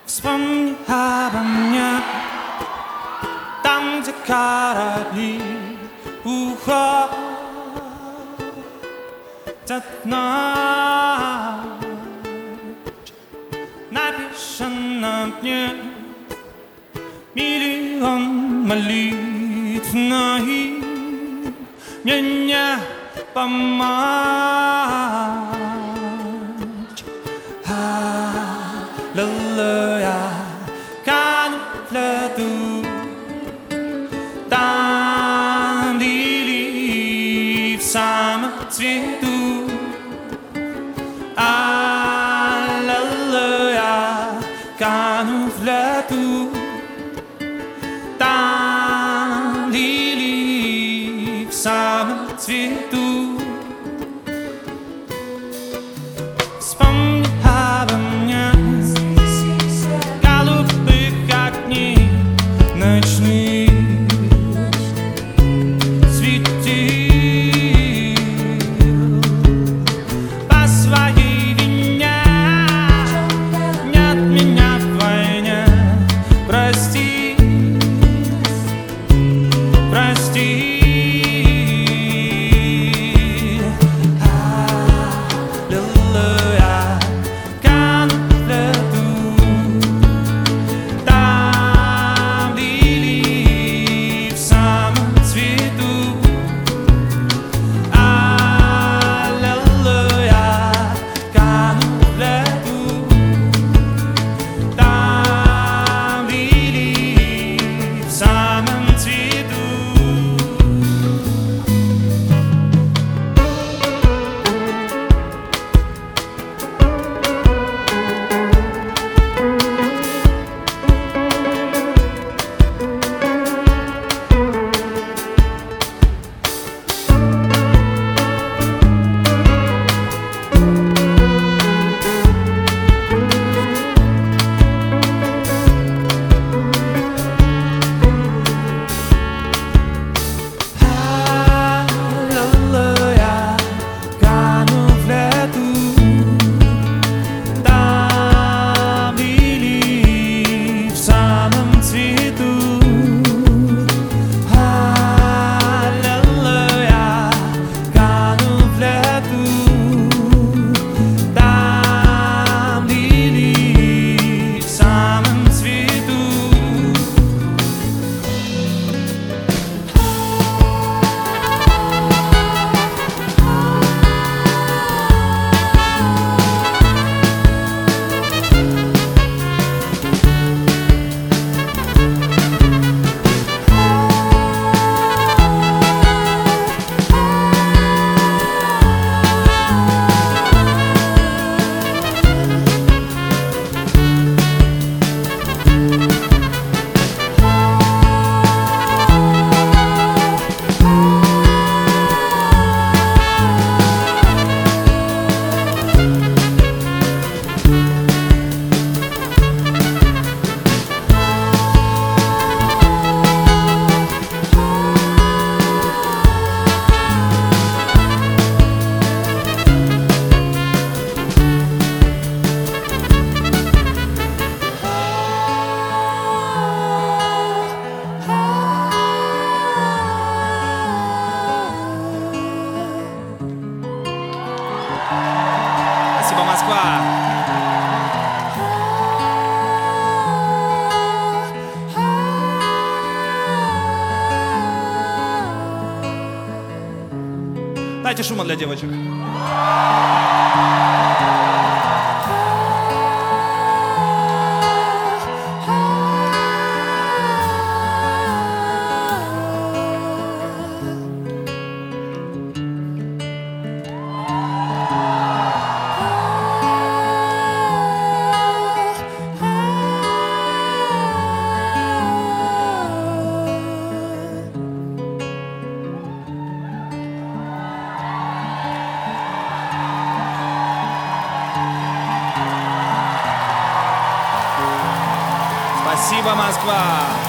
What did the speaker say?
Вспомни обо мне, там, где корабли уходят в ночь. Напиши на дне миллион молитв, но им мне не помочь. Аллилуйя, кану в лету, там лилии в самом цвету. Аллилуйя, кану в лету, там лилии в самом цвету. Вспомни обо мне, голубых огней ночных светил. По своей вине нет меня в войне. Прости, прости. Спасибо, Москва! Дайте шума для девочек. Спасибо, Москва!